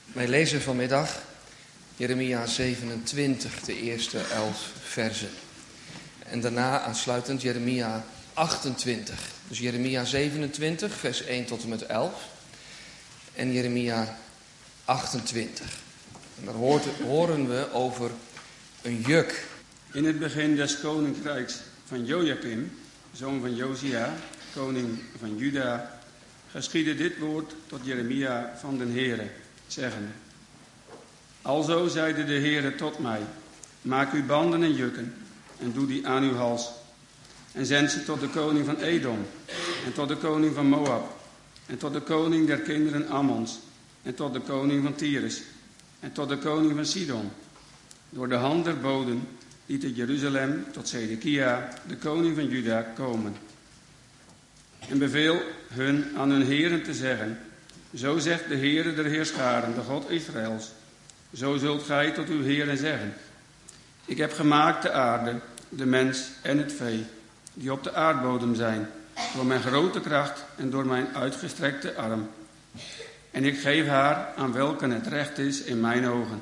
Wij lezen vanmiddag Jeremia 27, de eerste 11 versen. En daarna aansluitend Jeremia 28. Dus Jeremia 27, vers 1 tot en met 11. En Jeremia 28. En daar horen we over een juk. In het begin des koninkrijks van Jojakim, zoon van Josia, koning van Juda, geschiedde dit woord tot Jeremia van den Heere, zeggende: Alzo zeide de Heere tot mij: maak uw banden en jukken en doe die aan uw hals. En zend ze tot de koning van Edom en tot de koning van Moab en tot de koning der kinderen Ammons en tot de koning van Tyrus en tot de koning van Sidon, door de hand der boden die te Jeruzalem tot Zedekia, de koning van Juda, komen. En beveel hun aan hun heren te zeggen: zo zegt de Heere der Heerscharen, de God Israëls, zo zult gij tot uw heren zeggen: ik heb gemaakt de aarde, de mens en het vee, die op de aardbodem zijn, door mijn grote kracht en door mijn uitgestrekte arm. En ik geef haar aan welken het recht is in mijn ogen.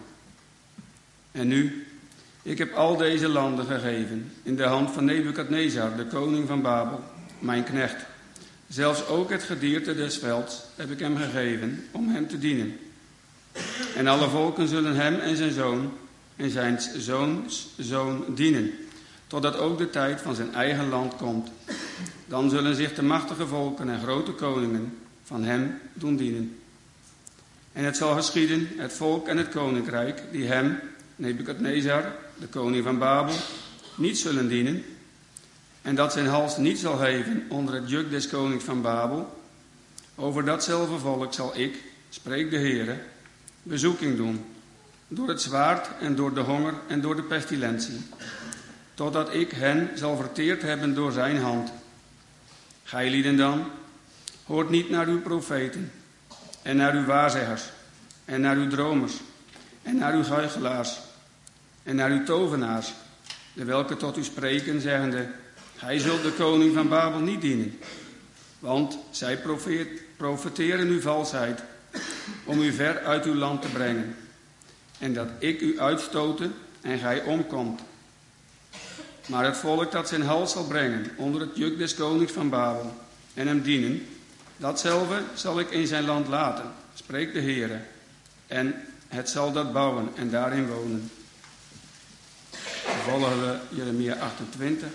En nu, ik heb al deze landen gegeven in de hand van Nebukadnezar, de koning van Babel, mijn knecht. Zelfs ook het gedierte des velds heb ik hem gegeven om hem te dienen. En alle volken zullen hem en zijn zoon en zijn zoons zoon dienen, totdat ook de tijd van zijn eigen land komt. Dan zullen zich de machtige volken en grote koningen van hem doen dienen. En het zal geschieden, het volk en het koninkrijk, die hem, Nebukadnezar, de koning van Babel, niet zullen dienen, en dat zijn hals niet zal heven onder het juk des konings van Babel, over datzelfde volk zal ik, spreekt de Heere, bezoeking doen, door het zwaard en door de honger en door de pestilentie, totdat ik hen zal verteerd hebben door zijn hand. Gij lieden dan, hoort niet naar uw profeten, en naar uw waarzeggers, en naar uw dromers, en naar uw huichelaars, en naar uw tovenaars, de welke tot u spreken, zeggende: gij zult de koning van Babel niet dienen, want zij profeteren uw valsheid, om u ver uit uw land te brengen, en dat ik u uitstoten en gij omkomt. Maar het volk dat zijn hals zal brengen onder het juk des konings van Babel en hem dienen, datzelfde zal ik in zijn land laten, spreekt de Heere, en het zal dat bouwen en daarin wonen. Volgen we Jeremia 28.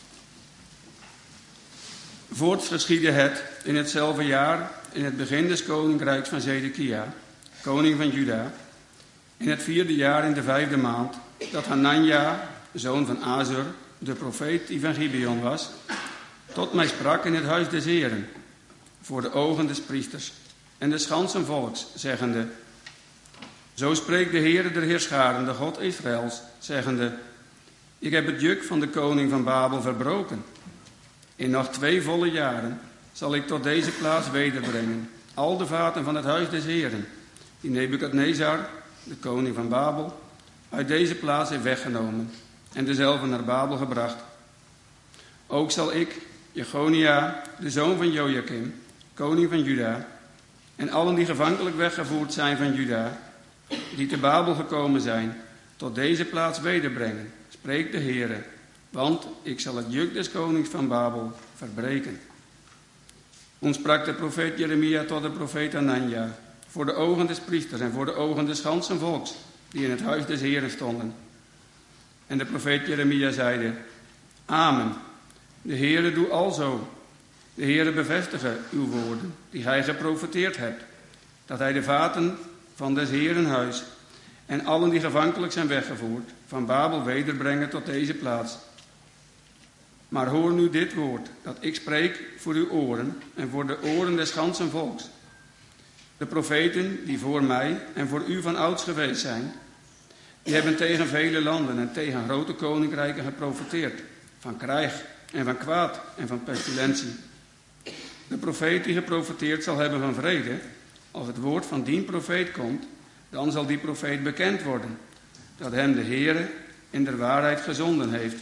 Voorts geschiedde het in hetzelfde jaar, in het begin des koninkrijks van Zedekia, koning van Juda, in het 4e jaar in de 5e maand, dat Hananja, zoon van Azur, de profeet die van Gibeon was, tot mij sprak in het huis des Heeren, voor de ogen des priesters en des ganzen volks, zeggende: zo spreekt de Heere der Heerscharen, de God Israëls, zeggende: ik heb het juk van de koning van Babel verbroken. In nog 2 volle jaren zal ik tot deze plaats wederbrengen al de vaten van het huis des Heeren, die Nebukadnezar, de koning van Babel, uit deze plaats heeft weggenomen en dezelfde naar Babel gebracht. Ook zal ik Jechonia, de zoon van Jojakim, koning van Juda, en allen die gevankelijk weggevoerd zijn van Juda, die te Babel gekomen zijn, tot deze plaats wederbrengen, spreekt de Heere, want ik zal het juk des konings van Babel verbreken. Toen sprak de profeet Jeremia tot de profeet Hananja, voor de ogen des priesters en voor de ogen des ganzen volks, die in het huis des Heeren stonden. En de profeet Jeremia zeide: Amen. De Heere doe alzo. De Heere bevestige uw woorden, die gij geprofeteerd hebt, dat hij de vaten van des Heeren huis en allen die gevankelijk zijn weggevoerd van Babel wederbrengen tot deze plaats. Maar hoor nu dit woord, dat ik spreek voor uw oren en voor de oren des ganzen volks. De profeten die voor mij en voor u van ouds geweest zijn, die hebben tegen vele landen en tegen grote koninkrijken geprofeteerd, van krijg en van kwaad en van pestilentie. De profeet die geprofeteerd zal hebben van vrede, als het woord van dien profeet komt, dan zal die profeet bekend worden, dat hem de Heere in der waarheid gezonden heeft.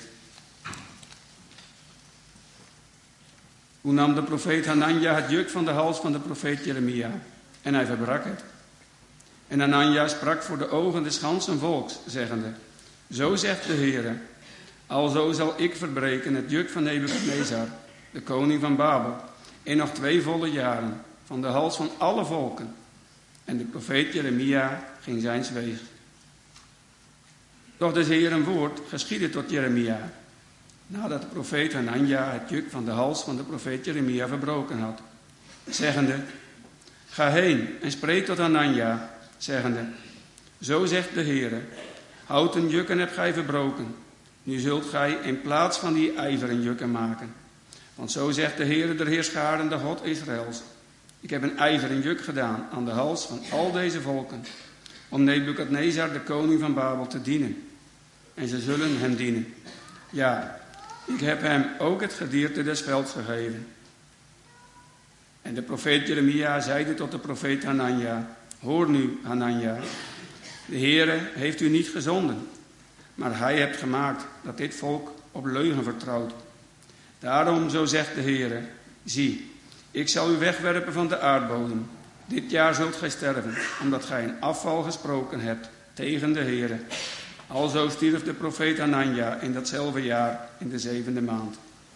Toen nam de profeet Hananja het juk van de hals van de profeet Jeremia en hij verbrak het. En Hanania sprak voor de ogen des ganzen volks, zeggende: Zo zegt de Heere, alzo zal ik verbreken het juk van Nebukadnezar, de koning van Babel, in nog 2 volle jaren, van de hals van alle volken. En de profeet Jeremia ging zijns weegs. Doch des Heeren woord geschiedde tot Jeremia, nadat de profeet Hanania het juk van de hals van de profeet Jeremia verbroken had, zeggende: Ga heen en spreek tot Hanania, zeggende: Zo zegt de Heere, houten jukken hebt gij verbroken. Nu zult gij in plaats van die ijveren jukken maken. Want zo zegt de Heere der Heerscharen, de God Israëls: Ik heb een ijveren juk gedaan aan de hals van al deze volken, om Nebukadnezar, de koning van Babel, te dienen. En ze zullen hem dienen. Ja, ik heb hem ook het gedierte des velds gegeven. En de profeet Jeremia zeide tot de profeet Hanania: Hoor nu, Hanania, de Heere heeft u niet gezonden, maar hij hebt gemaakt dat dit volk op leugen vertrouwt. Daarom, zo zegt de Heere, zie, ik zal u wegwerpen van de aardbodem. Dit jaar zult gij sterven, omdat gij een afval gesproken hebt tegen de Heere. Alzo stierf de profeet Hanania in datzelfde jaar, in de 7e maand.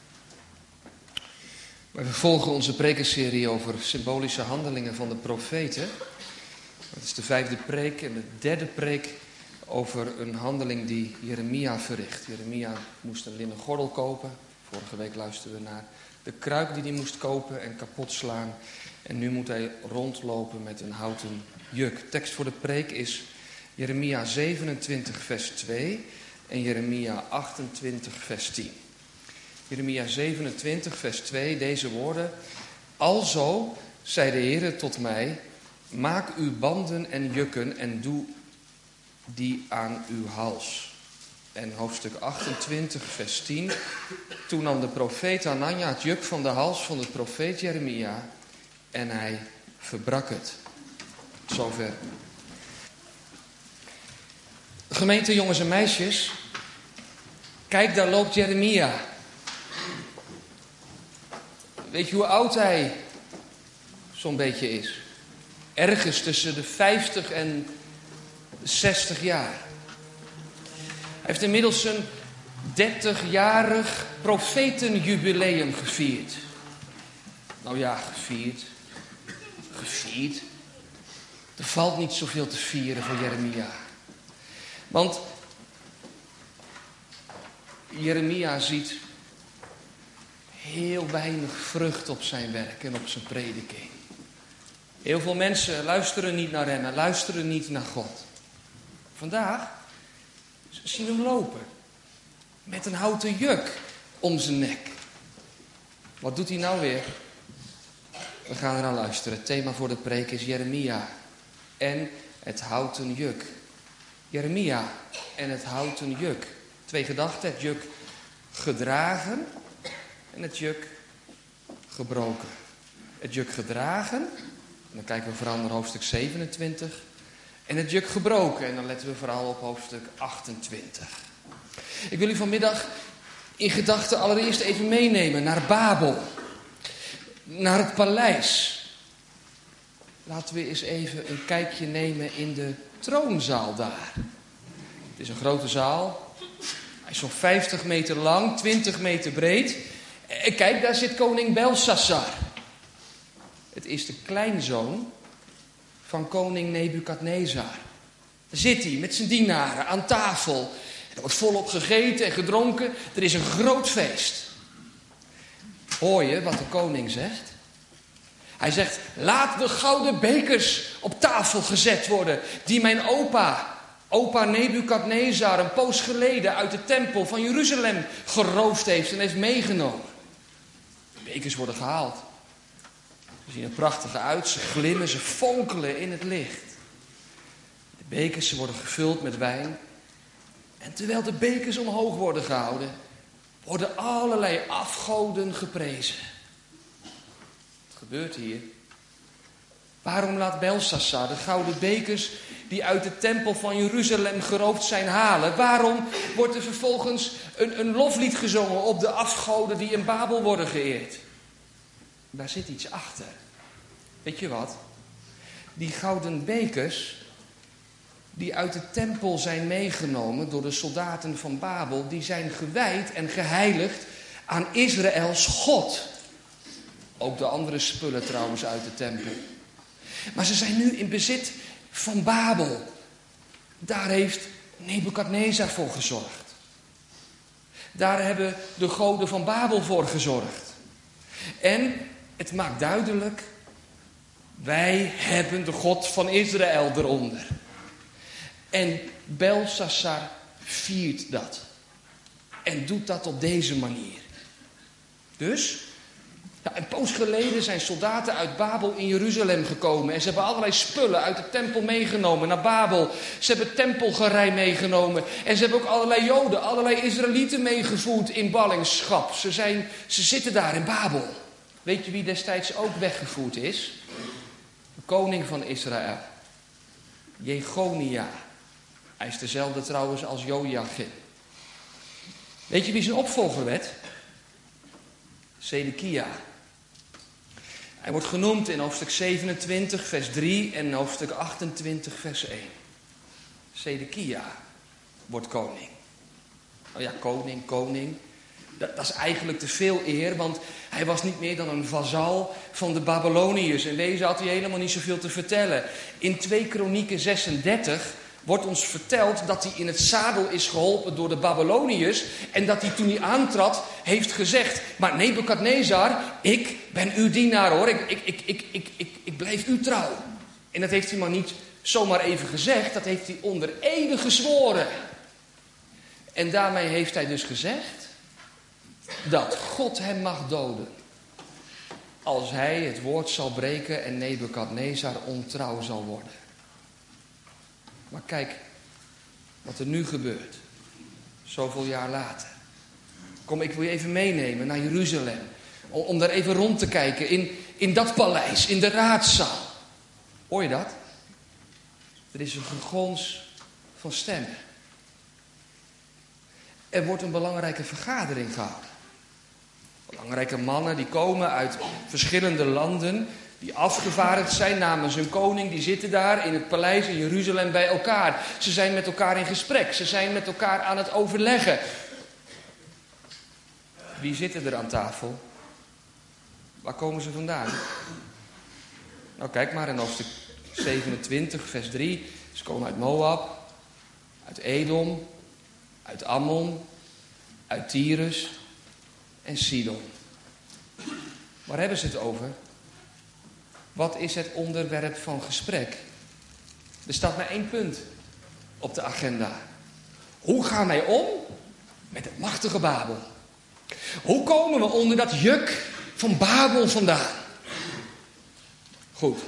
We vervolgen onze prekenserie over symbolische handelingen van de profeten. Dat is de 5e preek en de 3e preek over een handeling die Jeremia verricht. Jeremia moest een linnen gordel kopen. Vorige week luisterden we naar de kruik die hij moest kopen en kapot slaan. En nu moet hij rondlopen met een houten juk. Tekst voor de preek is Jeremia 27 vers 2 en Jeremia 28 vers 10. Jeremia 27 vers 2, deze woorden: Alzo zei de Heere tot mij, maak uw banden en jukken en doe die aan uw hals. En hoofdstuk 28 vers 10. Toen nam de profeet Hanania het juk van de hals van de profeet Jeremia en hij verbrak het. Zover. Gemeente jongens en meisjes, kijk, daar loopt Jeremia. Weet je hoe oud hij zo'n beetje is? Ergens tussen de 50 en 60 jaar. Hij heeft inmiddels een 30-jarig profetenjubileum gevierd. Nou ja, gevierd. Er valt niet zoveel te vieren voor Jeremia. Want Jeremia ziet heel weinig vrucht op zijn werk en op zijn prediking. Heel veel mensen luisteren niet naar hem en luisteren niet naar God. Vandaag zien we hem lopen met een houten juk om zijn nek. Wat doet hij nou weer? We gaan eraan luisteren. Het thema voor de preek is Jeremia en het houten juk. Jeremia en het houten juk. 2 gedachten: het juk gedragen en het juk gebroken. Het juk gedragen, en dan kijken we vooral naar hoofdstuk 27. En het juk gebroken, en dan letten we vooral op hoofdstuk 28. Ik wil u vanmiddag in gedachten allereerst even meenemen naar Babel. Naar het paleis. Laten we eens even een kijkje nemen in de troonzaal daar. Het is een grote zaal. Hij is zo'n 50 meter lang, 20 meter breed. En kijk, daar zit koning Belshazzar. Het is de kleinzoon van koning Nebukadnezar. Daar zit hij met zijn dienaren aan tafel. Er wordt volop gegeten en gedronken. Er is een groot feest. Hoor je wat de koning zegt? Hij zegt: laat de gouden bekers op tafel gezet worden die mijn opa Nebukadnezar, een poos geleden uit de tempel van Jeruzalem geroofd heeft en heeft meegenomen. De bekers worden gehaald. Ze zien er prachtig uit, ze glimmen, ze fonkelen in het licht. De bekers worden gevuld met wijn. En terwijl de bekers omhoog worden gehouden, worden allerlei afgoden geprezen. Wat gebeurt hier? Waarom laat Belshazzar de gouden bekers die uit de tempel van Jeruzalem geroofd zijn halen? Waarom wordt er vervolgens een loflied gezongen op de afgoden die in Babel worden geëerd? Daar zit iets achter. Weet je wat? Die gouden bekers, die uit de tempel zijn meegenomen door de soldaten van Babel, die zijn gewijd en geheiligd aan Israëls God. Ook de andere spullen trouwens uit de tempel. Maar ze zijn nu in bezit van Babel. Daar heeft Nebukadnezar voor gezorgd. Daar hebben de goden van Babel voor gezorgd. En het maakt duidelijk, wij hebben de God van Israël eronder. En Belshazzar viert dat. En doet dat op deze manier. Dus, een poos geleden zijn soldaten uit Babel in Jeruzalem gekomen. En ze hebben allerlei spullen uit de tempel meegenomen naar Babel. Ze hebben tempelgerei meegenomen. En ze hebben ook allerlei Joden, allerlei Israëlieten meegevoerd in ballingschap. Ze zitten daar in Babel. Weet je wie destijds ook weggevoerd is? De koning van Israël. Jechonia. Hij is dezelfde trouwens als Joachim. Weet je wie zijn opvolger werd? Zedekia. Hij wordt genoemd in hoofdstuk 27 vers 3 en hoofdstuk 28 vers 1. Zedekia wordt koning. Oh ja, koning. Dat is eigenlijk te veel eer, want hij was niet meer dan een vazal van de Babyloniërs. En deze had hij helemaal niet zoveel te vertellen. In 2 Kronieken 36 wordt ons verteld dat hij in het zadel is geholpen door de Babyloniërs. En dat hij toen hij aantrad heeft gezegd, maar Nebukadnezar, ik ben uw dienaar hoor, ik blijf u trouw. En dat heeft hij maar niet zomaar even gezegd, dat heeft hij onder ede gezworen. En daarmee heeft hij dus gezegd dat God hem mag doden als hij het woord zal breken en Nebukadnezar ontrouw zal worden. Maar kijk wat er nu gebeurt, zoveel jaar later. Kom, ik wil je even meenemen naar Jeruzalem, om daar even rond te kijken in dat paleis, in de raadzaal. Hoor je dat? Er is een gegons van stemmen. Er wordt een belangrijke vergadering gehouden. Belangrijke mannen die komen uit verschillende landen, die afgevaardigd zijn namens hun koning, die zitten daar in het paleis in Jeruzalem bij elkaar. Ze zijn met elkaar in gesprek, ze zijn met elkaar aan het overleggen. Wie zitten er aan tafel? Waar komen ze vandaan? Nou, kijk maar in hoofdstuk 27, vers 3. Ze komen uit Moab, uit Edom, uit Ammon, uit Tyrus en Sidon. Waar hebben ze het over? Wat is het onderwerp van gesprek? Er staat maar 1 punt op de agenda. Hoe gaan wij om met het machtige Babel? Hoe komen we onder dat juk van Babel vandaan? Goed.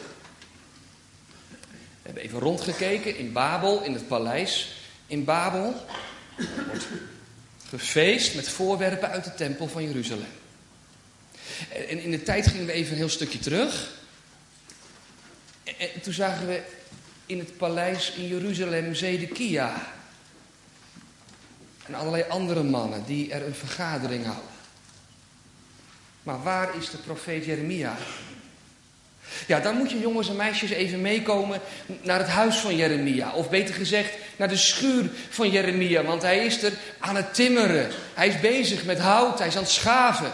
We hebben even rondgekeken in Babel, in het paleis. In Babel wordt gefeest met voorwerpen uit de tempel van Jeruzalem. En in de tijd gingen we even een heel stukje terug. En toen zagen we in het paleis in Jeruzalem Zedekia. En allerlei andere mannen die er een vergadering houden. Maar waar is de profeet Jeremia? Ja, dan moet je jongens en meisjes even meekomen naar het huis van Jeremia. Of beter gezegd, naar de schuur van Jeremia. Want hij is er aan het timmeren. Hij is bezig met hout, hij is aan het schaven.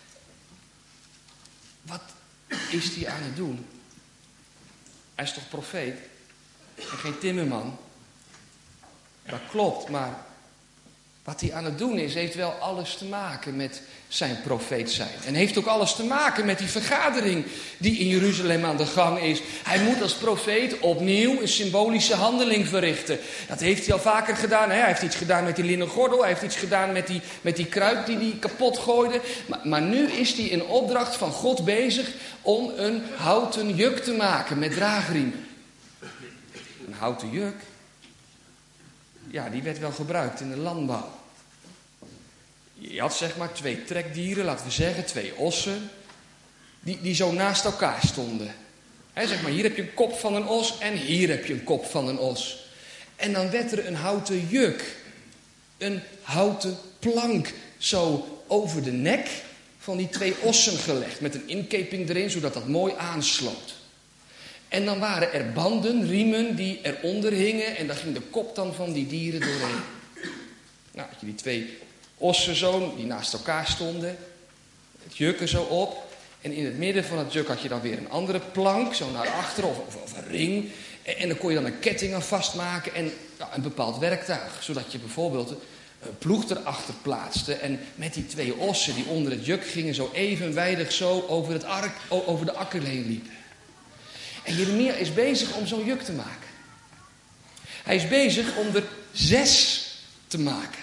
Wat is hij aan het doen? Hij is toch profeet? En geen timmerman? Dat klopt, maar wat hij aan het doen is, heeft wel alles te maken met zijn profeet zijn. En heeft ook alles te maken met die vergadering die in Jeruzalem aan de gang is. Hij moet als profeet opnieuw een symbolische handeling verrichten. Dat heeft hij al vaker gedaan. Hij heeft iets gedaan met die linnen gordel. Hij heeft iets gedaan met die kruik die hij kapot gooide. Maar nu is hij in opdracht van God bezig om een houten juk te maken met draagriemen. Een houten juk? Ja, die werd wel gebruikt in de landbouw. Je had zeg maar 2 trekdieren, laten we zeggen, 2 ossen, die zo naast elkaar stonden. Zeg maar, hier heb je een kop van een os en hier heb je een kop van een os. En dan werd er een houten juk, een houten plank, zo over de nek van die 2 ossen gelegd. Met een inkeping erin, zodat dat mooi aansloot. En dan waren er banden, riemen, die eronder hingen. En daar ging de kop dan van die dieren doorheen. Nou, had je die 2 ossen zo, die naast elkaar stonden. Het juk er zo op. En in het midden van het juk had je dan weer een andere plank, zo naar achteren, of een ring. En dan kon je dan een ketting aan vastmaken en een bepaald werktuig. Zodat je bijvoorbeeld een ploeg erachter plaatste. En met die 2 ossen die onder het juk gingen, zo evenwijdig zo over de akker heen liepen. En Jeremia is bezig om zo'n juk te maken. Hij is bezig om er 6 te maken.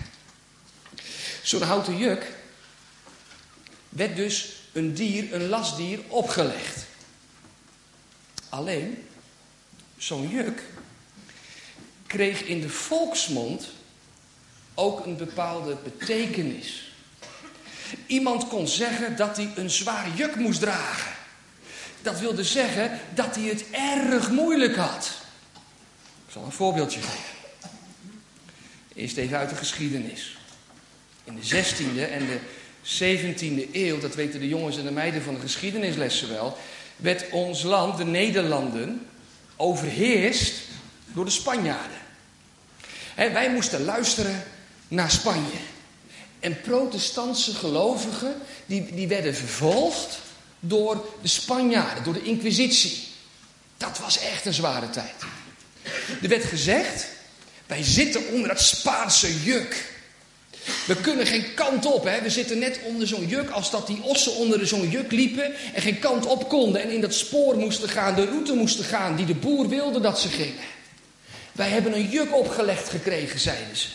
Zo'n houten juk werd dus een lastdier opgelegd. Alleen, zo'n juk kreeg in de volksmond ook een bepaalde betekenis. Iemand kon zeggen dat hij een zwaar juk moest dragen. Dat wilde zeggen dat hij het erg moeilijk had. Ik zal een voorbeeldje geven. Eerst even uit de geschiedenis. In de 16e en de 17e eeuw, dat weten de jongens en de meiden van de geschiedenislessen wel, werd ons land, de Nederlanden, overheerst door de Spanjaarden. Wij moesten luisteren naar Spanje. En protestantse gelovigen, die werden vervolgd door de Spanjaarden, door de Inquisitie. Dat was echt een zware tijd. Er werd gezegd, wij zitten onder dat Spaanse juk. We kunnen geen kant op. We zitten net onder zo'n juk als dat die ossen onder zo'n juk liepen en geen kant op konden. En in dat spoor moesten gaan, de route moesten gaan die de boer wilde dat ze gingen. Wij hebben een juk opgelegd gekregen, zeiden ze.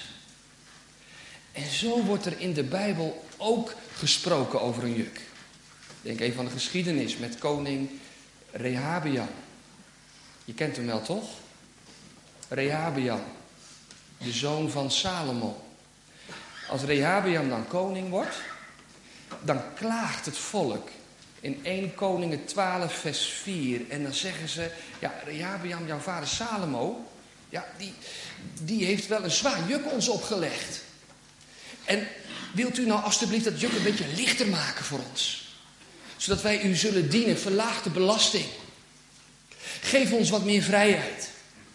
En zo wordt er in de Bijbel ook gesproken over een juk. Denk even aan de geschiedenis met koning Rehabeam. Je kent hem wel, toch? Rehabeam, de zoon van Salomo. Als Rehabeam dan koning wordt, dan klaagt het volk in 1 Koningen 12 vers 4. En dan zeggen ze, ja, Rehabeam, jouw vader Salomo, ja, die heeft wel een zwaar juk ons opgelegd. En wilt u nou alstublieft dat juk een beetje lichter maken voor ons? Zodat wij u zullen dienen, verlaag de belasting. Geef ons wat meer vrijheid.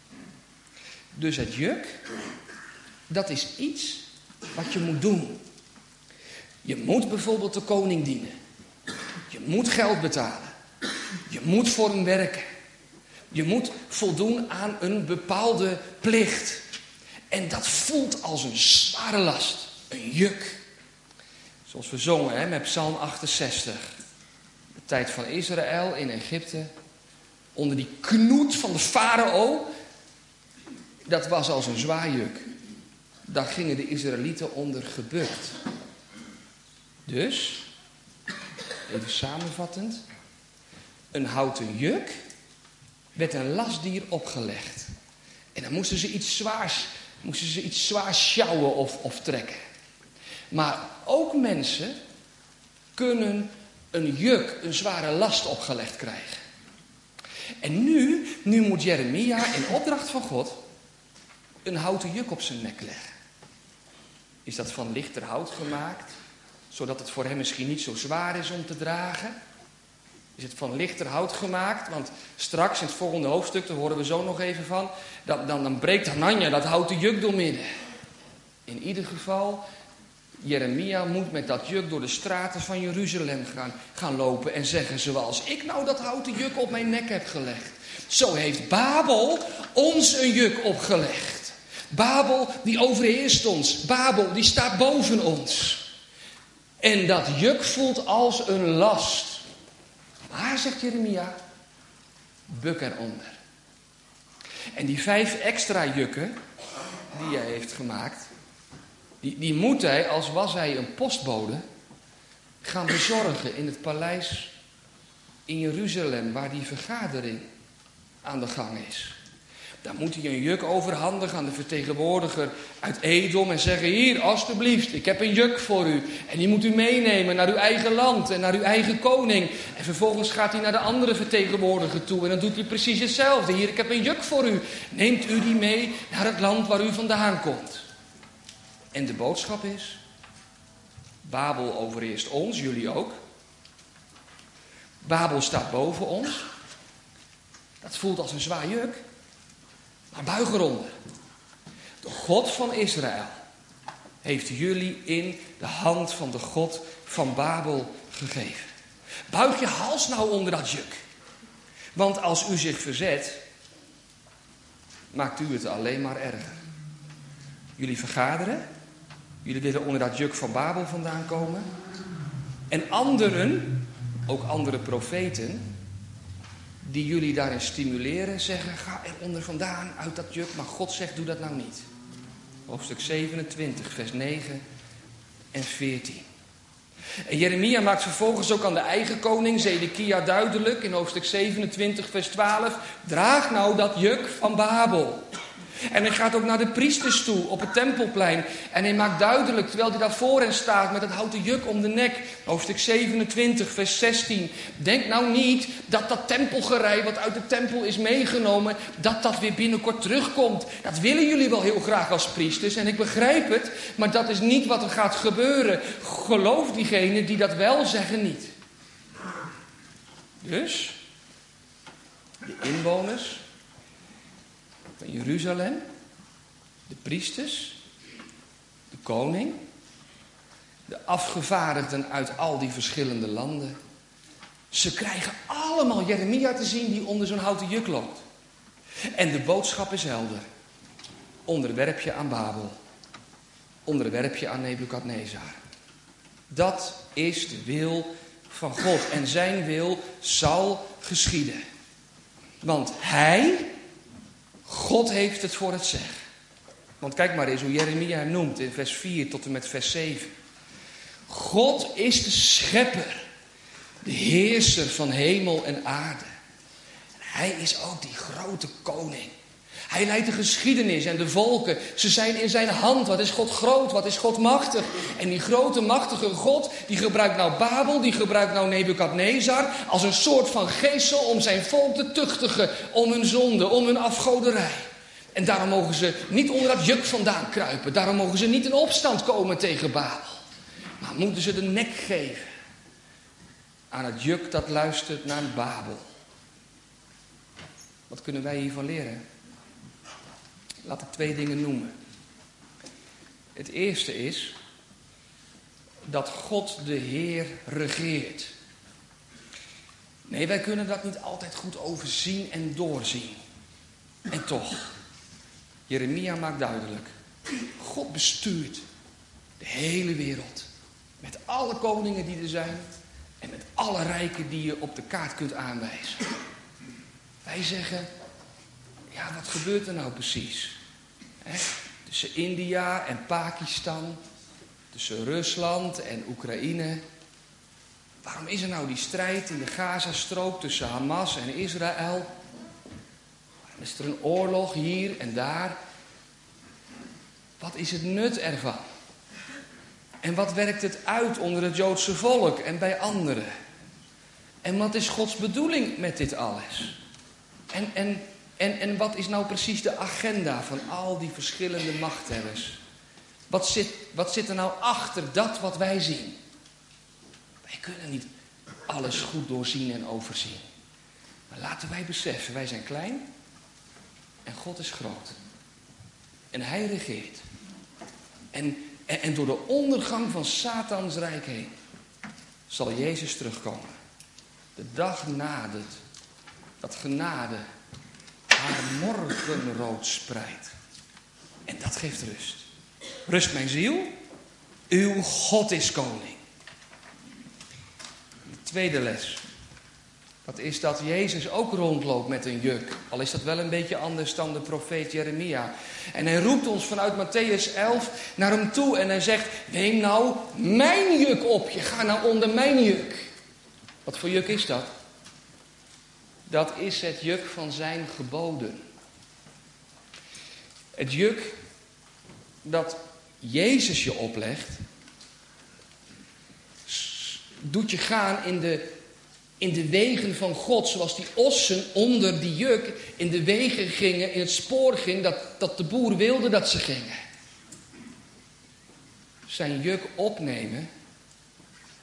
Dus het juk, dat is iets wat je moet doen. Je moet bijvoorbeeld de koning dienen. Je moet geld betalen. Je moet voor hem werken. Je moet voldoen aan een bepaalde plicht. En dat voelt als een zware last. Een juk. Zoals we zongen met Psalm 68. De tijd van Israël in Egypte. Onder die knoet van de farao. Dat was als een zwaar juk. Daar gingen de Israëlieten onder gebukt. Dus, even samenvattend. Een houten juk werd een lastdier opgelegd. En dan moesten ze iets zwaars sjouwen of trekken. Maar ook mensen kunnen een juk, een zware last opgelegd krijgen. En nu moet Jeremia in opdracht van God een houten juk op zijn nek leggen. Is dat van lichter hout gemaakt, zodat het voor hem misschien niet zo zwaar is om te dragen? Is het van lichter hout gemaakt? Want straks in het volgende hoofdstuk, daar horen we zo nog even van, dan breekt Hananja dat houten juk doormidden. In ieder geval, Jeremia moet met dat juk door de straten van Jeruzalem gaan lopen en zeggen, zoals ik nou dat houten juk op mijn nek heb gelegd. Zo heeft Babel ons een juk opgelegd. Babel die overheerst ons. Babel die staat boven ons. En dat juk voelt als een last. Maar, zegt Jeremia, buk eronder. En die 5 extra jukken die hij heeft gemaakt, die moet hij, als was hij een postbode, gaan bezorgen in het paleis in Jeruzalem, waar die vergadering aan de gang is. Dan moet hij een juk overhandigen aan de vertegenwoordiger uit Edom en zeggen, hier, alstublieft, ik heb een juk voor u. En die moet u meenemen naar uw eigen land en naar uw eigen koning. En vervolgens gaat hij naar de andere vertegenwoordiger toe en dan doet hij precies hetzelfde. Hier, ik heb een juk voor u. Neemt u die mee naar het land waar u vandaan komt. En de boodschap is, Babel overheerst ons, jullie ook. Babel staat boven ons. Dat voelt als een zwaar juk. Maar buig eronder. De God van Israël heeft jullie in de hand van de God van Babel gegeven. Buig je hals nou onder dat juk. Want als u zich verzet, maakt u het alleen maar erger. Jullie vergaderen. Jullie willen onder dat juk van Babel vandaan komen. En anderen, ook andere profeten, die jullie daarin stimuleren, zeggen, ga er onder vandaan uit dat juk. Maar God zegt, doe dat nou niet. Hoofdstuk 27, vers 9 en 14. En Jeremia maakt vervolgens ook aan de eigen koning Zedekia duidelijk in hoofdstuk 27, vers 12. Draag nou dat juk van Babel. En hij gaat ook naar de priesters toe op het tempelplein. En hij maakt duidelijk, terwijl hij daar voor hen staat met het houten juk om de nek. Hoofdstuk 27, vers 16. Denk nou niet dat dat tempelgerei wat uit de tempel is meegenomen, dat weer binnenkort terugkomt. Dat willen jullie wel heel graag als priesters. En ik begrijp het, maar dat is niet wat er gaat gebeuren. Geloof diegenen die dat wel zeggen niet. Dus, de inwoners van Jeruzalem, de priesters, de koning, de afgevaardigden uit al die verschillende landen. Ze krijgen allemaal Jeremia te zien die onder zo'n houten juk loopt. En de boodschap is helder. Onderwerp je aan Babel. Onderwerp je aan Nebukadnezar. Dat is de wil van God. En zijn wil zal geschieden. Want God heeft het voor het zeggen. Want kijk maar eens hoe Jeremia hem noemt in vers 4 tot en met vers 7. God is de schepper, de heerser van hemel en aarde. En hij is ook die grote koning. Hij leidt de geschiedenis en de volken. Ze zijn in zijn hand. Wat is God groot? Wat is God machtig? En die grote machtige God, die gebruikt nou Babel, die gebruikt nou Nebukadnezar als een soort van geestel om zijn volk te tuchtigen. Om hun zonde, om hun afgoderij. En daarom mogen ze niet onder dat juk vandaan kruipen. Daarom mogen ze niet in opstand komen tegen Babel. Maar moeten ze de nek geven aan het juk dat luistert naar Babel. Wat kunnen wij hiervan leren? Laat ik 2 dingen noemen. Het eerste is dat God de Heer regeert. Nee, wij kunnen dat niet altijd goed overzien en doorzien. En toch, Jeremia maakt duidelijk, God bestuurt de hele wereld. Met alle koningen die er zijn en met alle rijken die je op de kaart kunt aanwijzen. Wij zeggen, ja, wat gebeurt er nou precies? Tussen India en Pakistan, tussen Rusland en Oekraïne. Waarom is er nou die strijd in de Gazastrook tussen Hamas en Israël? Waarom is er een oorlog hier en daar? Wat is het nut ervan? En wat werkt het uit onder het Joodse volk en bij anderen? En wat is Gods bedoeling met dit alles? En wat is nou precies de agenda van al die verschillende machthebbers? Wat zit er nou achter dat wat wij zien? Wij kunnen niet alles goed doorzien en overzien. Maar laten wij beseffen, wij zijn klein en God is groot. En hij regeert. En door de ondergang van Satans rijk heen zal Jezus terugkomen. De dag nadert dat genade haar morgenrood spreidt. En dat geeft rust. Rust mijn ziel, uw God is koning. De tweede les. Dat is dat Jezus ook rondloopt met een juk. Al is dat wel een beetje anders dan de profeet Jeremia. En hij roept ons vanuit Mattheüs 11 naar hem toe. En hij zegt, neem nou mijn juk op je. Ga nou onder mijn juk. Wat voor juk is dat? Dat is het juk van zijn geboden. Het juk dat Jezus je oplegt, doet je gaan in de wegen van God. Zoals die ossen onder die juk in de wegen gingen, in het spoor ging dat de boer wilde dat ze gingen. Zijn juk opnemen,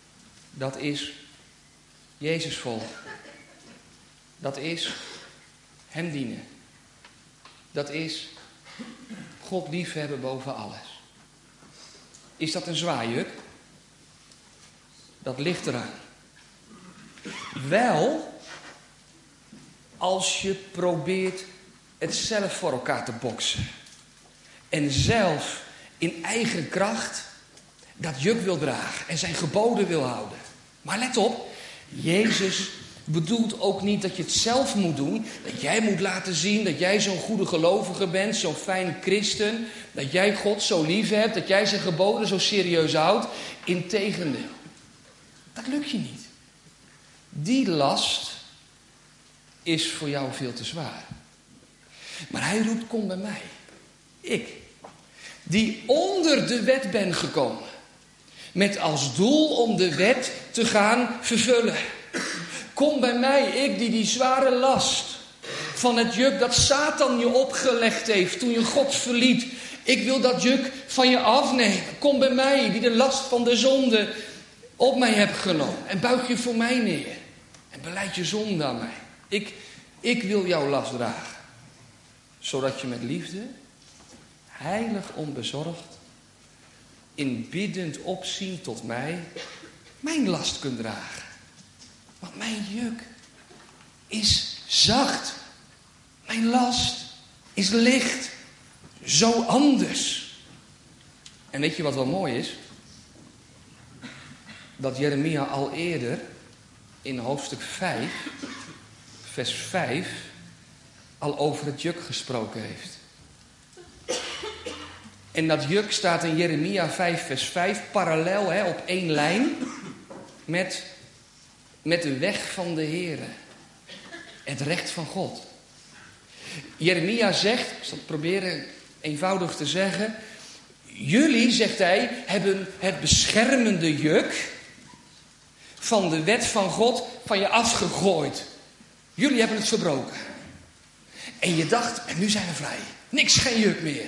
dat is Jezus volgen. Dat is hem dienen. Dat is God liefhebben boven alles. Is dat een zwaar juk? Dat ligt eraan. Wel, als je probeert het zelf voor elkaar te boksen. En zelf in eigen kracht dat juk wil dragen en zijn geboden wil houden. Maar let op, Jezus bedoelt ook niet dat je het zelf moet doen. Dat jij moet laten zien dat jij zo'n goede gelovige bent, zo'n fijn christen. Dat jij God zo lief hebt, dat jij zijn geboden zo serieus houdt. Integendeel, dat lukt je niet. Die last is voor jou veel te zwaar. Maar hij roept, kom bij mij. Ik, die onder de wet ben gekomen. Met als doel om de wet te gaan vervullen. Kom bij mij, ik die zware last van het juk dat Satan je opgelegd heeft toen je God verliet. Ik wil dat juk van je afnemen. Kom bij mij, die de last van de zonde op mij hebt genomen. En buig je voor mij neer. En belijd je zonde aan mij. Ik wil jouw last dragen. Zodat je met liefde, heilig onbezorgd, in biddend opzien tot mij, mijn last kunt dragen. Want mijn juk is zacht. Mijn last is licht. Zo anders. En weet je wat wel mooi is? Dat Jeremia al eerder in hoofdstuk 5, vers 5, al over het juk gesproken heeft. En dat juk staat in Jeremia 5, vers 5, parallel op één lijn met de weg van de Heere. Het recht van God. Jeremia zegt, ik zal het proberen eenvoudig te zeggen. Jullie, zegt hij, hebben het beschermende juk van de wet van God van je afgegooid. Jullie hebben het verbroken. En je dacht, en nu zijn we vrij. Niks, geen juk meer.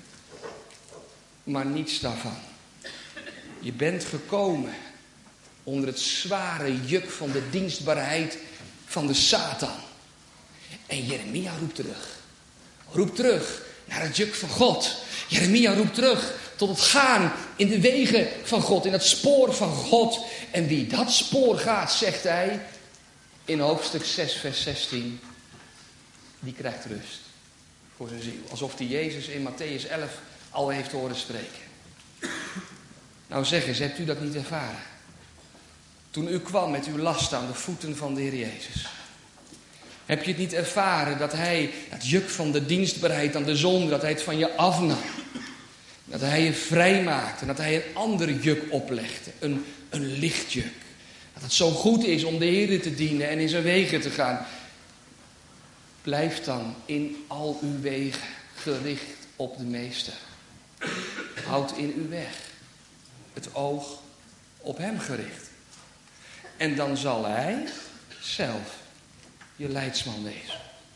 Maar niets daarvan. Je bent gekomen onder het zware juk van de dienstbaarheid van de Satan. En Jeremia roept terug. Roept terug naar het juk van God. Jeremia roept terug tot het gaan in de wegen van God, in het spoor van God. En wie dat spoor gaat, zegt hij in hoofdstuk 6, vers 16, die krijgt rust voor zijn ziel. Alsof die Jezus in Mattheüs 11 al heeft horen spreken. Nou zeg eens, hebt u dat niet ervaren? Toen u kwam met uw last aan de voeten van de Heer Jezus. Heb je het niet ervaren dat hij het juk van de dienstbaarheid aan de zonde, dat hij het van je afnam? Dat hij je vrij maakte en dat hij een ander juk oplegde. Een licht juk. Dat het zo goed is om de Heer te dienen en in zijn wegen te gaan. Blijf dan in al uw wegen gericht op de Meester. Houd in uw weg het oog op hem gericht. En dan zal hij zelf je leidsman wezen.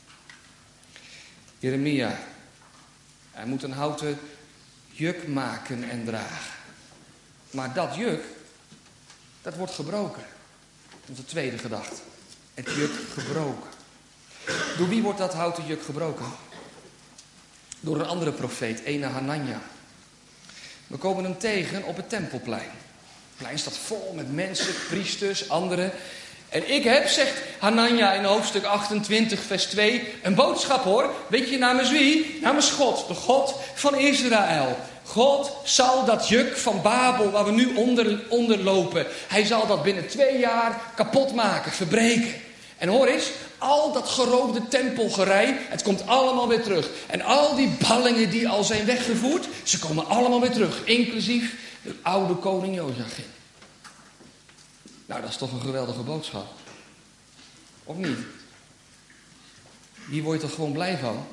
Jeremia, hij moet een houten juk maken en dragen. Maar dat juk, dat wordt gebroken. Onze tweede gedachte. Het juk gebroken. Door wie wordt dat houten juk gebroken? Door een andere profeet, ene Hanania. We komen hem tegen op het Tempelplein. Het plein staat vol met mensen, priesters, anderen. En ik heb, zegt Hanania in hoofdstuk 28, vers 2, een boodschap hoor. Weet je namens wie? Namens God, de God van Israël. God zal dat juk van Babel, waar we nu onder lopen, hij zal dat binnen 2 jaar kapot maken, verbreken. En hoor eens, al dat geroofde tempelgerei, het komt allemaal weer terug. En al die ballingen die al zijn weggevoerd, ze komen allemaal weer terug. Inclusief de oude koning Jozachim. Nou, dat is toch een geweldige boodschap. Of niet? Hier word je toch gewoon blij van?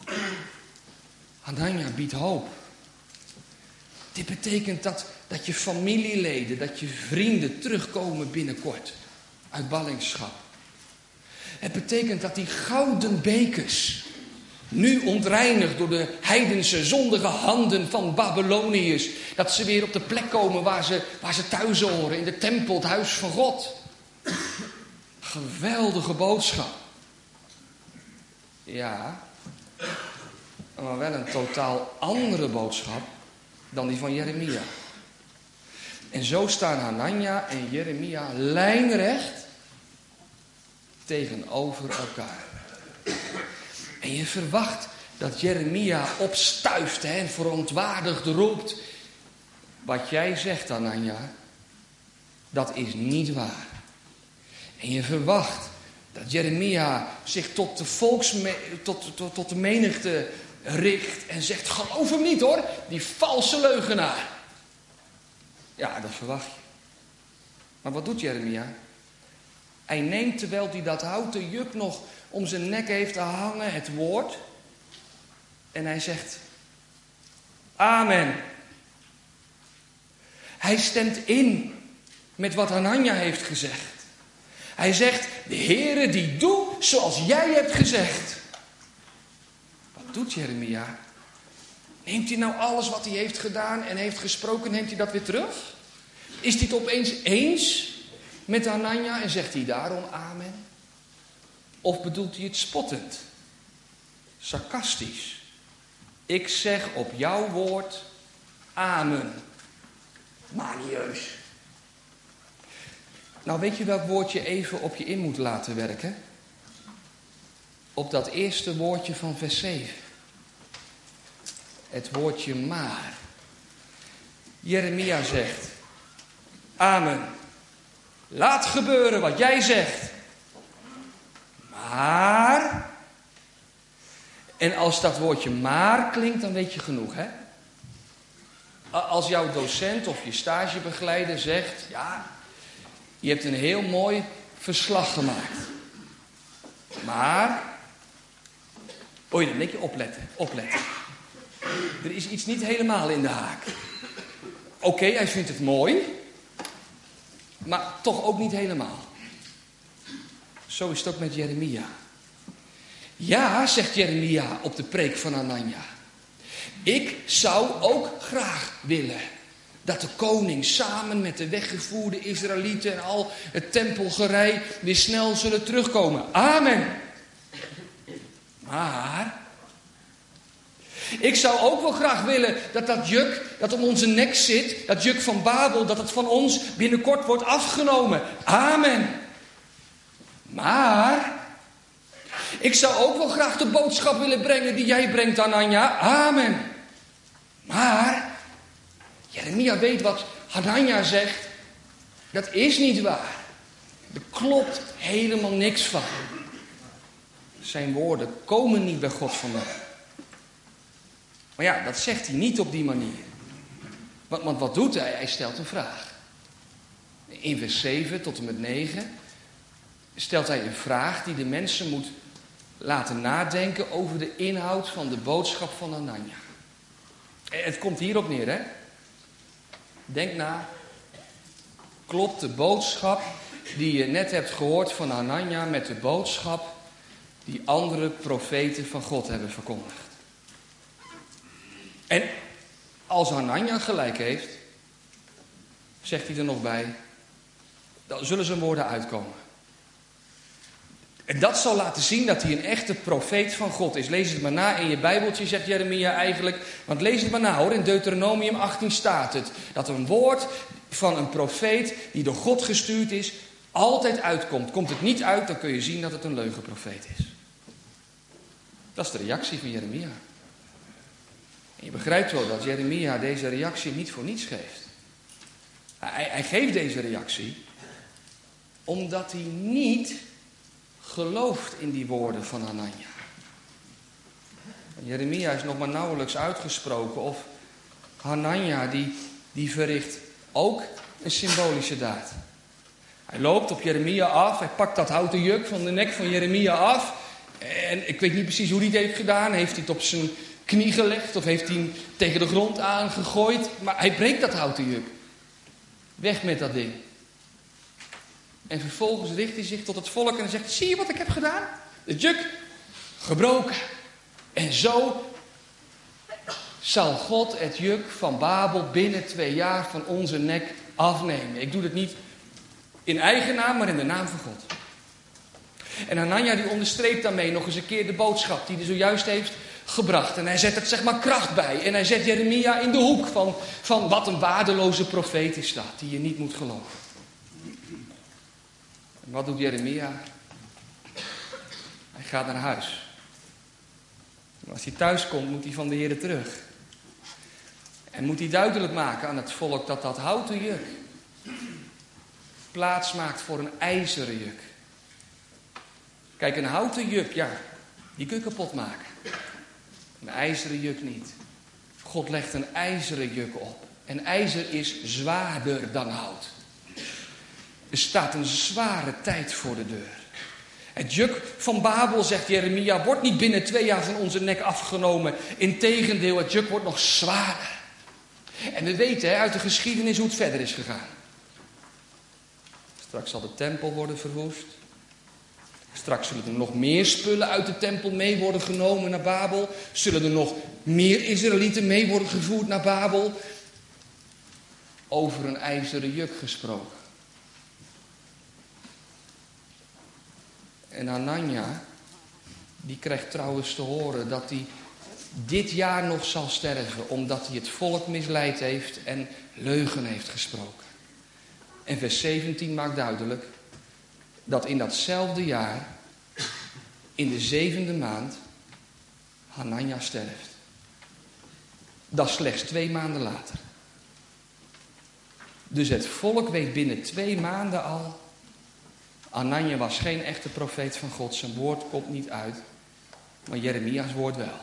Hanania biedt hoop. Dit betekent dat je familieleden, dat je vrienden terugkomen binnenkort uit ballingschap. Het betekent dat die gouden bekers, nu ontreinigd door de heidense zondige handen van Babyloniërs, dat ze weer op de plek komen waar ze thuis horen, in de tempel, het huis van God. Geweldige boodschap. Ja, maar wel een totaal andere boodschap dan die van Jeremia. En zo staan Hanania en Jeremia lijnrecht tegenover elkaar. En je verwacht dat Jeremia opstuift en verontwaardigd roept. Wat jij zegt, Hanania, dat is niet waar. En je verwacht dat Jeremia zich tot de menigte richt en zegt: geloof hem niet hoor, die valse leugenaar. Ja, dat verwacht je. Maar wat doet Jeremia? Hij neemt, terwijl hij dat houten juk nog om zijn nek heeft te hangen, het woord. En hij zegt: amen. Hij stemt in met wat Hanania heeft gezegd. Hij zegt: de Heere die doet zoals jij hebt gezegd. Wat doet Jeremia? Neemt hij nou alles wat hij heeft gedaan en heeft gesproken, neemt hij dat weer terug? Is hij het opeens eens met Hanania en zegt hij daarom amen? Of bedoelt hij het spottend? Sarcastisch? Ik zeg op jouw woord amen. Manieus. Nou, weet je welk woord je even op je in moet laten werken? Op dat eerste woordje van vers 7. Het woordje maar. Jeremia zegt: amen. Laat gebeuren wat jij zegt. Maar. En als dat woordje maar klinkt, dan weet je genoeg, hè? Als jouw docent of je stagebegeleider zegt: ja, je hebt een heel mooi verslag gemaakt. Maar. Oh ja, dan denk je opletten. Er is iets niet helemaal in de haak. Oké, hij vindt het mooi. Maar toch ook niet helemaal. Zo is het ook met Jeremia. Ja, zegt Jeremia op de preek van Hanania. Ik zou ook graag willen dat de koning samen met de weggevoerde Israëlieten en al het tempelgerei weer snel zullen terugkomen. Amen. Maar ik zou ook wel graag willen dat dat juk dat om onze nek zit, dat juk van Babel, dat het van ons binnenkort wordt afgenomen. Amen. Maar ik zou ook wel graag de boodschap willen brengen die jij brengt, Hanania. Amen. Maar Jeremia weet wat Hanania zegt. Dat is niet waar. Er klopt helemaal niks van. Zijn woorden komen niet bij God vandaan. Maar ja, dat zegt hij niet op die manier. Want wat doet hij? Hij stelt een vraag. In vers 7 tot en met 9 stelt hij een vraag die de mensen moet laten nadenken over de inhoud van de boodschap van Hanania. Het komt hierop neer, hè? Denk na. Klopt de boodschap die je net hebt gehoord van Hanania met de boodschap die andere profeten van God hebben verkondigd? En als Hanania gelijk heeft, zegt hij er nog bij, dan zullen zijn woorden uitkomen. En dat zal laten zien dat hij een echte profeet van God is. Lees het maar na in je Bijbeltje, zegt Jeremia eigenlijk. Want lees het maar na hoor, in Deuteronomium 18 staat het. Dat een woord van een profeet die door God gestuurd is, altijd uitkomt. Komt het niet uit, dan kun je zien dat het een leugenprofeet is. Dat is de reactie van Jeremia. En je begrijpt wel dat Jeremia deze reactie niet voor niets geeft. Hij geeft deze reactie omdat hij niet gelooft in die woorden van Hanania. Jeremia is nog maar nauwelijks uitgesproken of Hanania die verricht ook een symbolische daad. Hij loopt op Jeremia af, hij pakt dat houten juk van de nek van Jeremia af. En ik weet niet precies hoe hij het heeft gedaan. Heeft hij het op zijn knie gelegd of heeft hij hem tegen de grond aangegooid. Maar hij breekt dat houten juk. Weg met dat ding. En vervolgens richt hij zich tot het volk en zegt: zie je wat ik heb gedaan? Het juk gebroken. En zo zal God het juk van Babel binnen 2 jaar van onze nek afnemen. Ik doe het niet in eigen naam, maar in de naam van God. En Hananja die onderstreept daarmee nog eens een keer de boodschap die hij zojuist heeft gebracht. En hij zet er zeg maar kracht bij. En hij zet Jeremia in de hoek van wat een waardeloze profeet is dat, die je niet moet geloven. En wat doet Jeremia? Hij gaat naar huis. En als hij thuis komt, moet hij van de Heer terug. En moet hij duidelijk maken aan het volk dat dat houten juk plaats maakt voor een ijzeren juk. Kijk, een houten juk, ja, die kun je kapot maken. Een ijzeren juk niet. God legt een ijzeren juk op. En ijzer is zwaarder dan hout. Er staat een zware tijd voor de deur. Het juk van Babel, zegt Jeremia, wordt niet binnen 2 jaar van onze nek afgenomen. Integendeel, het juk wordt nog zwaarder. En we weten uit de geschiedenis hoe het verder is gegaan. Straks zal de tempel worden verwoest. Straks zullen er nog meer spullen uit de tempel mee worden genomen naar Babel. Zullen er nog meer Israëlieten mee worden gevoerd naar Babel. Over een ijzeren juk gesproken. En Hananja, die krijgt trouwens te horen dat hij dit jaar nog zal sterven, omdat hij het volk misleid heeft en leugen heeft gesproken. En vers 17 maakt duidelijk dat in datzelfde jaar, in de 7e maand, Hananja sterft. Dat is slechts 2 maanden later. Dus het volk weet binnen 2 maanden al, Hananja was geen echte profeet van God, zijn woord komt niet uit, maar Jeremia's woord wel.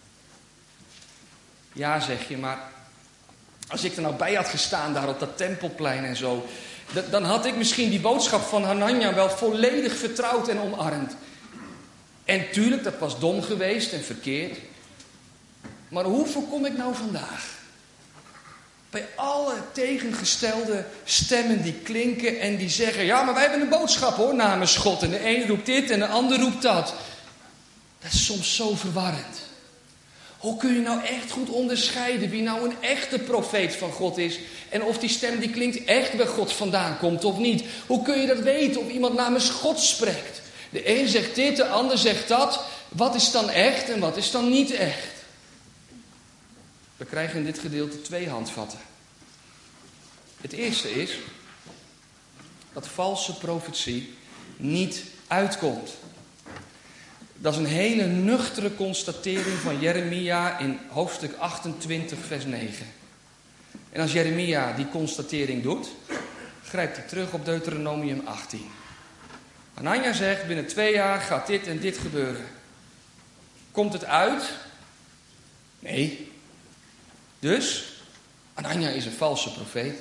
Ja, zeg je, maar als ik er nou bij had gestaan daar op dat tempelplein en zo, dan had ik misschien die boodschap van Hananja wel volledig vertrouwd en omarmd. En tuurlijk, dat was dom geweest en verkeerd. Maar hoe voorkom ik nou vandaag? Bij alle tegengestelde stemmen die klinken en die zeggen, ja, maar wij hebben een boodschap hoor, namens God. En de een roept dit en de ander roept dat. Dat is soms zo verwarrend. Hoe kun je nou echt goed onderscheiden wie nou een echte profeet van God is en of die stem die klinkt echt bij God vandaan komt of niet? Hoe kun je dat weten of iemand namens God spreekt? De een zegt dit, de ander zegt dat. Wat is dan echt en wat is dan niet echt? We krijgen in dit gedeelte 2 handvatten. Het eerste is dat valse profetie niet uitkomt. Dat is een hele nuchtere constatering van Jeremia in hoofdstuk 28, vers 9. En als Jeremia die constatering doet, grijpt hij terug op Deuteronomium 18. Hananja zegt, binnen 2 jaar gaat dit en dit gebeuren. Komt het uit? Nee. Dus, Hananja is een valse profeet.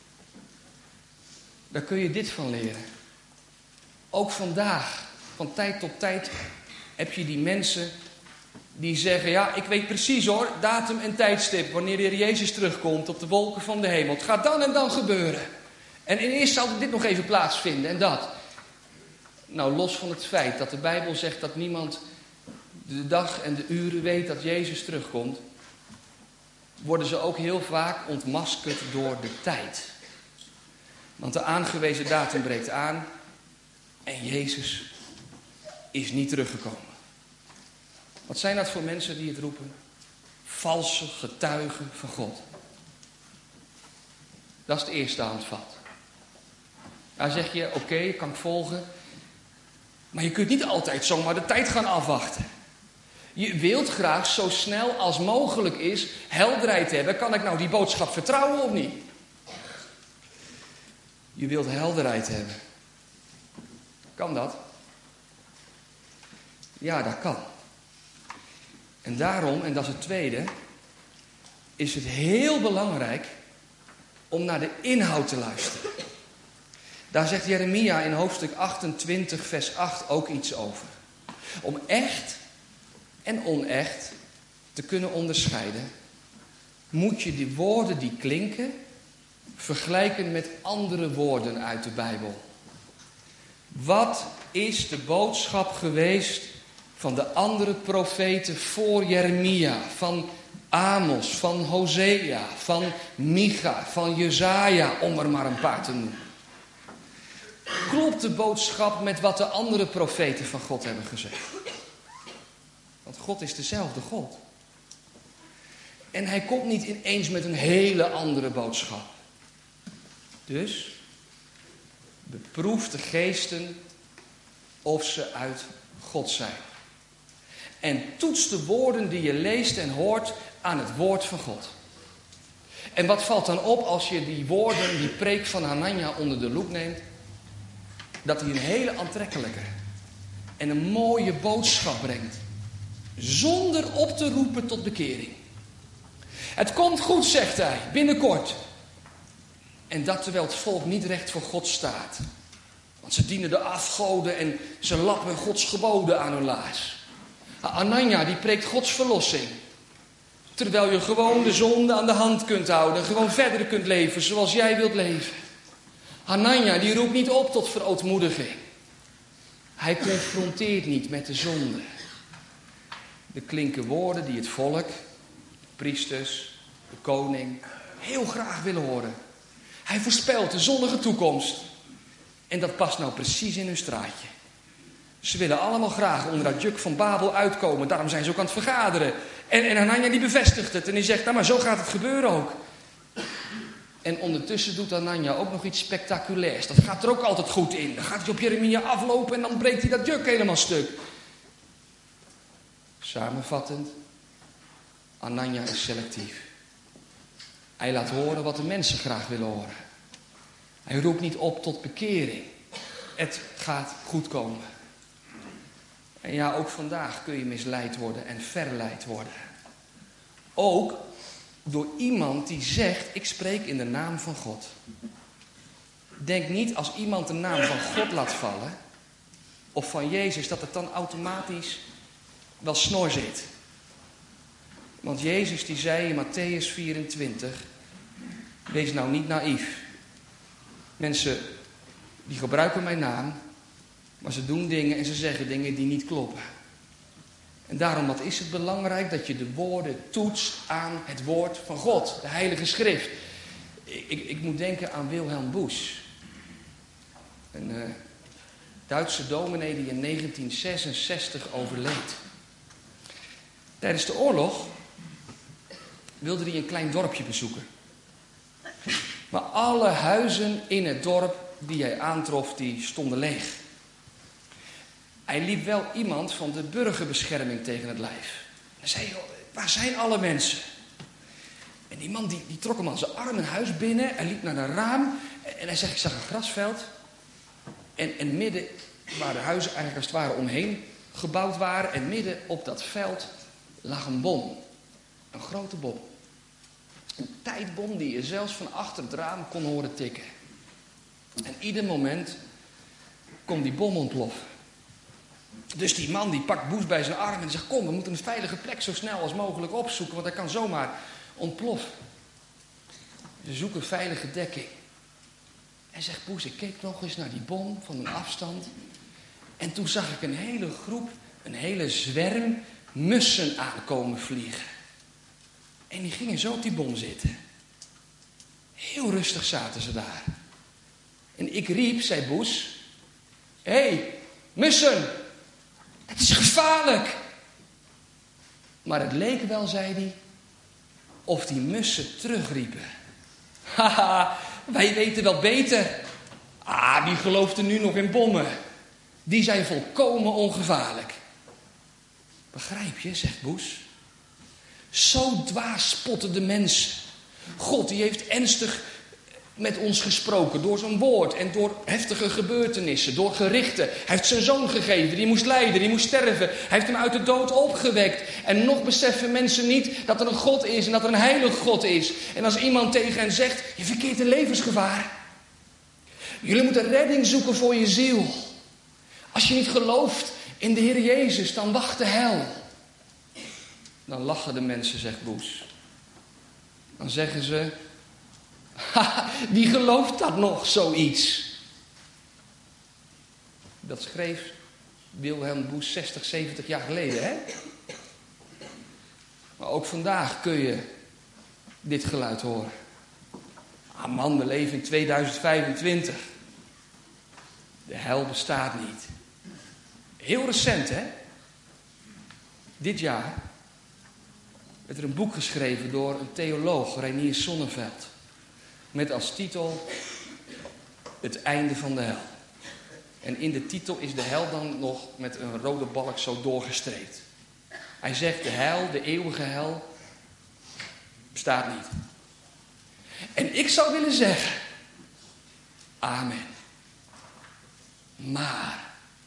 Daar kun je dit van leren. Ook vandaag, van tijd tot tijd, heb je die mensen die zeggen, ja, ik weet precies hoor, datum en tijdstip, wanneer de Heer Jezus terugkomt op de wolken van de hemel. Het gaat dan en dan gebeuren. En eerst zal dit nog even plaatsvinden en dat. Nou, los van het feit dat de Bijbel zegt dat niemand de dag en de uren weet dat Jezus terugkomt, worden ze ook heel vaak ontmaskerd door de tijd. Want de aangewezen datum breekt aan en Jezus is niet teruggekomen. Wat zijn dat voor mensen die het roepen? Valse getuigen van God. Dat is het eerste handvat. Dan zeg je, oké, kan ik volgen. Maar je kunt niet altijd zomaar de tijd gaan afwachten. Je wilt graag zo snel als mogelijk is helderheid hebben. Kan ik nou die boodschap vertrouwen of niet? Je wilt helderheid hebben. Kan dat? Ja, dat kan. En daarom, en dat is het tweede, is het heel belangrijk om naar de inhoud te luisteren. Daar zegt Jeremia in hoofdstuk 28, vers 8 ook iets over. Om echt en onecht te kunnen onderscheiden, moet je die woorden die klinken vergelijken met andere woorden uit de Bijbel. Wat is de boodschap geweest van de andere profeten voor Jeremia, van Amos, van Hosea, van Micha, van Jesaja, om er maar een paar te noemen. Klopt de boodschap met wat de andere profeten van God hebben gezegd? Want God is dezelfde God. En hij komt niet ineens met een hele andere boodschap. Dus beproef de geesten of ze uit God zijn. En toets de woorden die je leest en hoort aan het woord van God. En wat valt dan op als je die woorden, die preek van Hanania onder de loep neemt? Dat hij een hele aantrekkelijke en een mooie boodschap brengt. Zonder op te roepen tot bekering. Het komt goed, zegt hij, binnenkort. En dat terwijl het volk niet recht voor God staat. Want ze dienen de afgoden en ze lappen Gods geboden aan hun laars. Hanania die preekt Gods verlossing. Terwijl je gewoon de zonde aan de hand kunt houden. Gewoon verder kunt leven zoals jij wilt leven. Hanania die roept niet op tot verootmoediging. Hij confronteert niet met de zonde. De klinken woorden die het volk, de priesters, de koning heel graag willen horen. Hij voorspelt de zonnige toekomst. En dat past nou precies in hun straatje. Ze willen allemaal graag onder dat juk van Babel uitkomen. Daarom zijn ze ook aan het vergaderen. En Hanania die bevestigt het. En die zegt, nou maar zo gaat het gebeuren ook. En ondertussen doet Hanania ook nog iets spectaculairs. Dat gaat er ook altijd goed in. Dan gaat hij op Jeremia aflopen en dan breekt hij dat juk helemaal stuk. Samenvattend, Hanania is selectief. Hij laat horen wat de mensen graag willen horen. Hij roept niet op tot bekering. Het gaat goed komen. En ja, ook vandaag kun je misleid worden en verleid worden. Ook door iemand die zegt, ik spreek in de naam van God. Denk niet als iemand de naam van God laat vallen, of van Jezus, dat het dan automatisch wel snor zit. Want Jezus die zei in Mattheüs 24, wees nou niet naïef. Mensen die gebruiken mijn naam, maar ze doen dingen en ze zeggen dingen die niet kloppen. En daarom, wat is het belangrijk dat je de woorden toetst aan het woord van God, de Heilige Schrift. Ik moet denken aan Wilhelm Busch. Een Duitse dominee die in 1966 overleed. Tijdens de oorlog wilde hij een klein dorpje bezoeken. Maar alle huizen in het dorp die hij aantrof, die stonden leeg. Hij liep wel iemand van de burgerbescherming tegen het lijf. Hij zei, waar zijn alle mensen? En die man die trok hem aan zijn arm een huis binnen. Hij liep naar een raam en hij zegt, ik zag een grasveld. En midden waar de huizen eigenlijk als het ware omheen gebouwd waren. En midden op dat veld lag een bom. Een grote bom. Een tijdbom die je zelfs van achter het raam kon horen tikken. En ieder moment kon die bom ontploffen. Dus die man die pakt Busch bij zijn arm en zegt, kom, we moeten een veilige plek zo snel als mogelijk opzoeken, want hij kan zomaar ontploffen. Ze zoeken veilige dekking. En zegt Busch, ik keek nog eens naar die bom van een afstand. En toen zag ik een hele groep, een hele zwerm mussen aankomen vliegen. En die gingen zo op die bom zitten. Heel rustig zaten ze daar. En ik riep, zei Busch, hé, mussen! Het is gevaarlijk. Maar het leek wel, zei hij, of die mussen terugriepen. Haha, wij weten wel beter. Wie gelooft er nu nog in bommen? Die zijn volkomen ongevaarlijk. Begrijp je, zegt Busch. Zo dwaas spotten de mensen. God die heeft ernstig met ons gesproken door zijn woord en door heftige gebeurtenissen, door gerichten. Hij heeft zijn zoon gegeven, die moest lijden, die moest sterven. Hij heeft hem uit de dood opgewekt. En nog beseffen mensen niet dat er een God is en dat er een heilige God is. En als iemand tegen hen zegt, je verkeert in levensgevaar. Jullie moeten redding zoeken voor je ziel. Als je niet gelooft in de Heer Jezus, dan wacht de hel. Dan lachen de mensen, zegt Busch. Dan zeggen ze, wie gelooft dat nog, zoiets? Dat schreef Wilhelm Busch 60, 70 jaar geleden, hè? Maar ook vandaag kun je dit geluid horen. Man, we leven in 2025. De hel bestaat niet. Heel recent, hè? Dit jaar werd er een boek geschreven door een theoloog, Reinier Sonneveld. Met als titel Het einde van de hel. En in de titel is de hel dan nog met een rode balk zo doorgestreept. Hij zegt de hel, de eeuwige hel, bestaat niet. En ik zou willen zeggen, amen. Maar,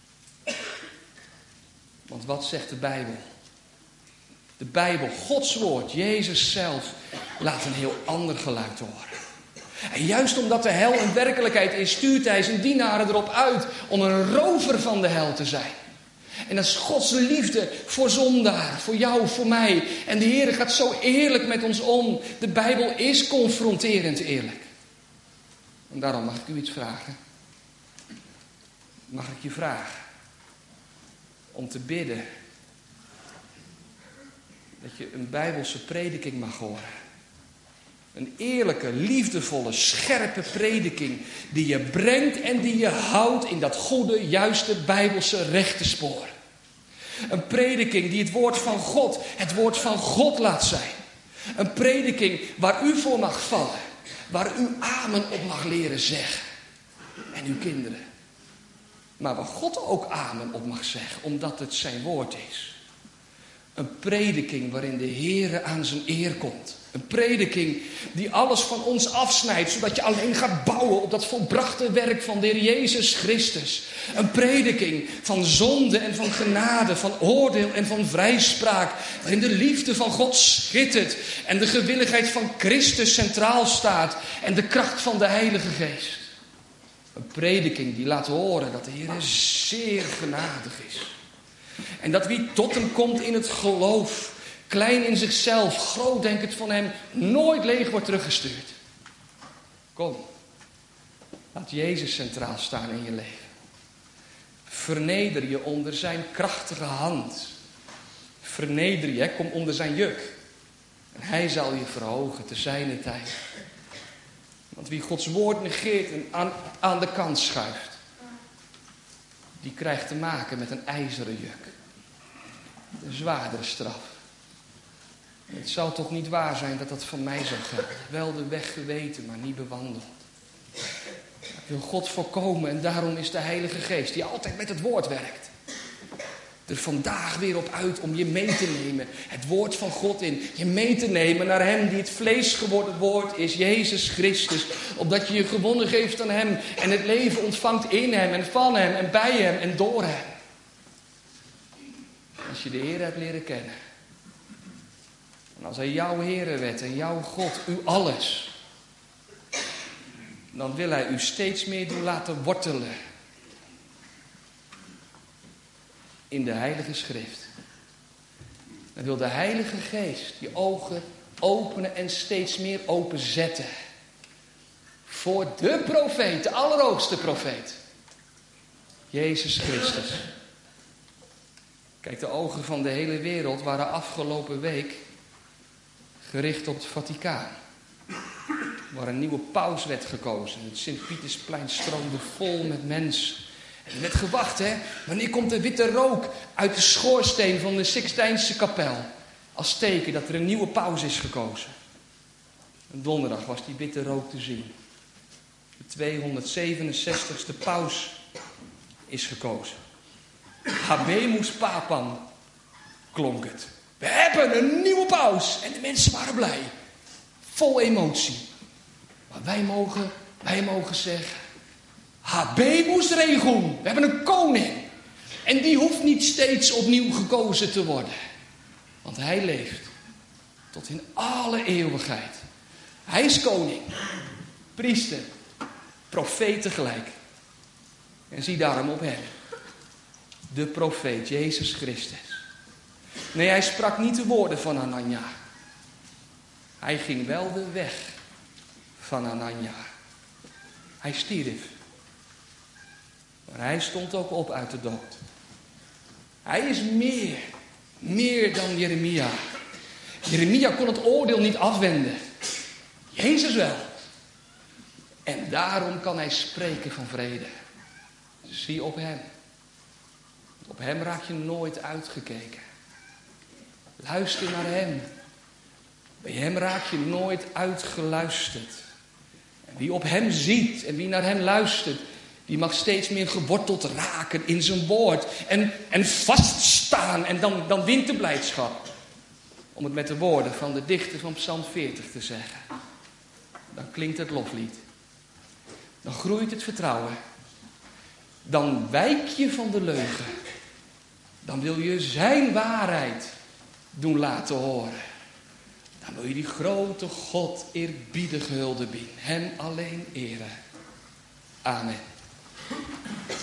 want wat zegt de Bijbel? De Bijbel, Gods woord, Jezus zelf, laat een heel ander geluid horen. En juist omdat de hel een werkelijkheid is, stuurt hij zijn dienaren erop uit om een rover van de hel te zijn. En dat is Gods liefde voor zondaar, voor jou, voor mij. En de Heer gaat zo eerlijk met ons om. De Bijbel is confronterend eerlijk. En daarom mag ik u iets vragen. Mag ik je vragen om te bidden dat je een Bijbelse prediking mag horen. Een eerlijke, liefdevolle, scherpe prediking die je brengt en die je houdt in dat goede, juiste, Bijbelse rechte spoor. Een prediking die het woord van God laat zijn. Een prediking waar u voor mag vallen, waar u amen op mag leren zeggen. En uw kinderen. Maar waar God ook amen op mag zeggen, omdat het zijn woord is. Een prediking waarin de Heere aan zijn eer komt. Een prediking die alles van ons afsnijdt, zodat je alleen gaat bouwen op dat volbrachte werk van de Heer Jezus Christus. Een prediking van zonde en van genade, van oordeel en van vrijspraak, waarin de liefde van God schittert en de gewilligheid van Christus centraal staat en de kracht van de Heilige Geest. Een prediking die laat horen dat de Heer zeer genadig is. En dat wie tot hem komt in het geloof, klein in zichzelf, groot denkend van hem, nooit leeg wordt teruggestuurd. Kom, laat Jezus centraal staan in je leven. Verneder je onder zijn krachtige hand. Verneder je, kom onder zijn juk. En hij zal je verhogen te zijner tijd. Want wie Gods woord negeert en aan de kant schuift, die krijgt te maken met een ijzeren juk. Een zwaardere straf. Het zou toch niet waar zijn dat dat van mij zou gelden. Wel de weg geweten, maar niet bewandeld. Ik wil God voorkomen en daarom is de Heilige Geest, die altijd met het woord werkt, er vandaag weer op uit om je mee te nemen. Het woord van God in. Je mee te nemen naar hem die het vlees geworden woord is. Jezus Christus. Opdat je je gewonnen geeft aan hem. En het leven ontvangt in hem en van hem en bij hem en door hem. Als je de Heer hebt leren kennen. En als hij jouw Heere werd en jouw God, uw alles. Dan wil hij u steeds meer doen laten wortelen. In de Heilige Schrift. Dan wil de Heilige Geest je ogen openen en steeds meer openzetten. Voor de profeet, de allerhoogste profeet. Jezus Christus. Kijk, de ogen van de hele wereld waren afgelopen week gericht op het Vaticaan. Waar een nieuwe paus werd gekozen. Het Sint-Pietersplein stroomde vol met mensen. En er werd gewacht, hè. Wanneer komt de witte rook uit de schoorsteen van de Sixtijnse kapel? Als teken dat er een nieuwe paus is gekozen. En donderdag was die witte rook te zien. De 267ste paus is gekozen. Habemus Papam, klonk het. We hebben een nieuwe paus. En de mensen waren blij. Vol emotie. Maar wij mogen zeggen, Habemus Regum. We hebben een koning. En die hoeft niet steeds opnieuw gekozen te worden. Want hij leeft tot in alle eeuwigheid. Hij is koning, priester, profeet tegelijk. En zie daarom op hem. De profeet, Jezus Christus. Nee, hij sprak niet de woorden van Anania. Hij ging wel de weg van Anania. Hij stierf. Maar hij stond ook op uit de dood. Hij is meer dan Jeremia. Jeremia kon het oordeel niet afwenden. Jezus wel. En daarom kan hij spreken van vrede. zie op hem. Op hem raak je nooit uitgekeken. Luister naar hem. Bij hem raak je nooit uitgeluisterd. En wie op hem ziet en wie naar hem luistert, die mag steeds meer geworteld raken in zijn woord. En vaststaan en dan wint de blijdschap. Om het met de woorden van de dichter van Psalm 40 te zeggen. Dan klinkt het loflied. Dan groeit het vertrouwen. Dan wijk je van de leugen. Dan wil je zijn waarheid doen laten horen. Dan wil je die grote God eerbiedige hulde bieden. Hem alleen eren. Amen.